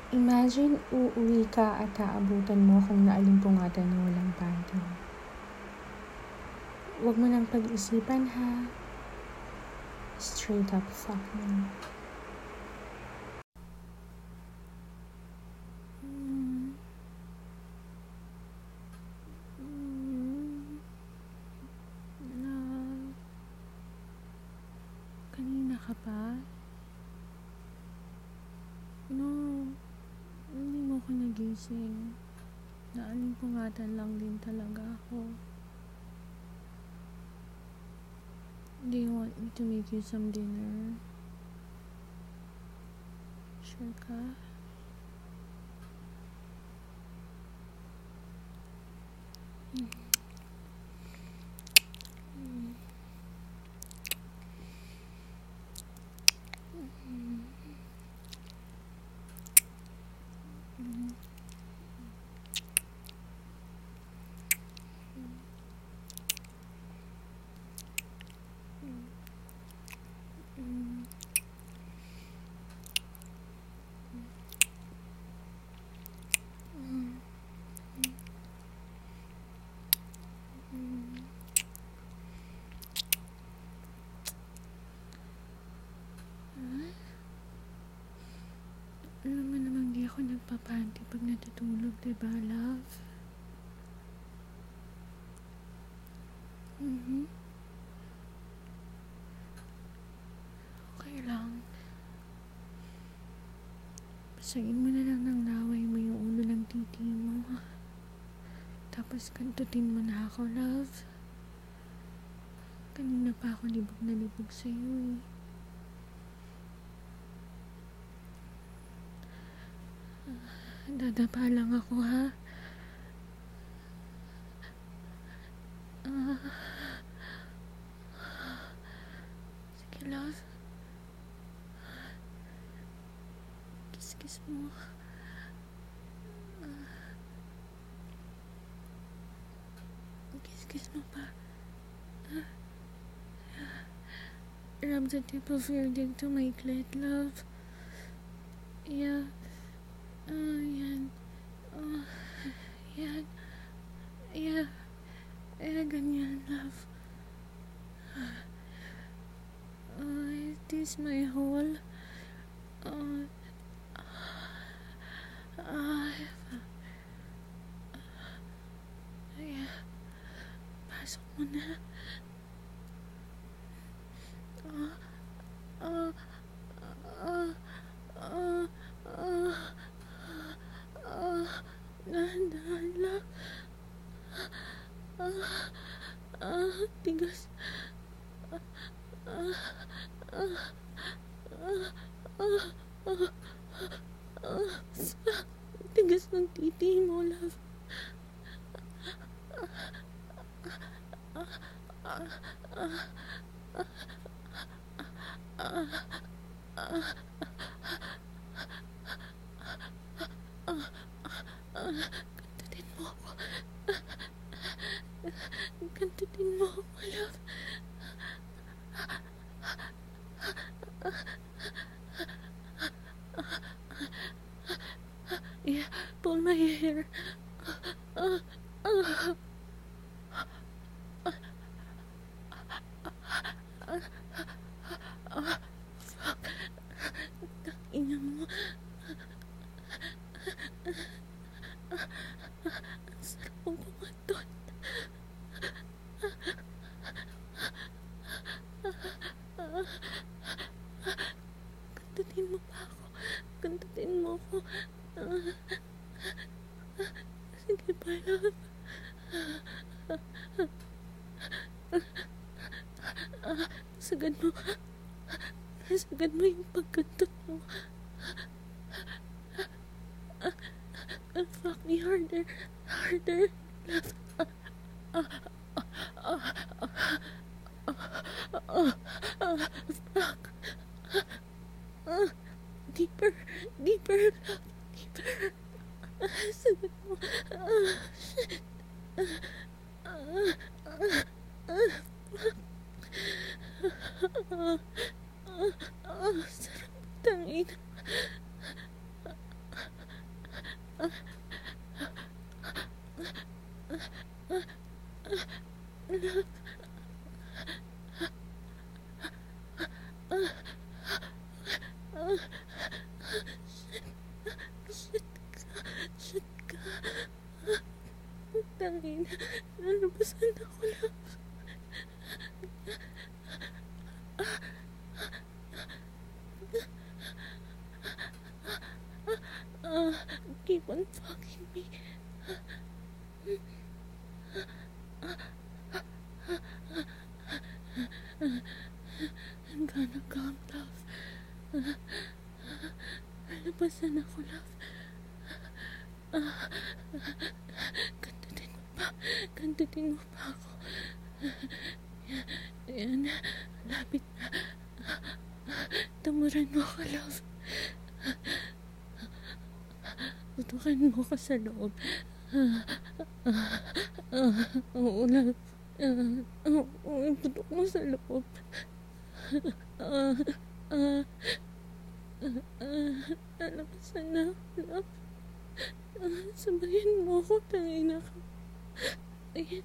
Imagine uuwi ka at aabutan mo kung naalimpungatan na walang panty. Huwag mo nang pag-isipan ha. Straight up fuck me. Kanina ka pa? No, hindi mo ko nagising. Naalimpungatan lang din talaga ako. Do you want me to make you some dinner? Sure ka? Alam mo namang di ako nagpapanty pag natutulog, diba, love? Okay lang. Basagin mo na lang ng laway mo yung ulo ng titi mo. Tapos kantutin mo na ako, love. Kanina pa ako libog na libog sa'yo eh. Dadapa lang ako, ha? Sige, love. Kiss mo. Kiss mo pa. Rub the tip of your dick to my clit, love. Yeah. Yan. Yan. Yeah. Ganyan, love. Is this my hole? Yeah. Pasok mo na. Dahan-dahan lang. Tigas. Tigas ng titi mo, love. Kantutin mo ako. Kantutin mo ako, love. Yeah, pull my hair. Fuck. Ina mo. Ang sarap mong kumantot. Kantutin mo pa ako. Kantutin mo ako. Sige pa, love. Sagad mo yung pagkantot mo. Fuck me harder. Love. Fuck. Deeper, love. Deeper. Sagad mo. Shit. Sarap tangin. Shit ka. Tangina, nalabasan ako lang. Keep on fucking me. I'm gonna come, love. Nalabasan ako, love. Kantutin mo pa ako. Yan, lapit na. Tumuran mo ka, love. Putukan mo ka sa loob. Oo, love. Putok mo sa loob. Nalabasan na, love. Sabayin mo ako, tangina ka. Ayan.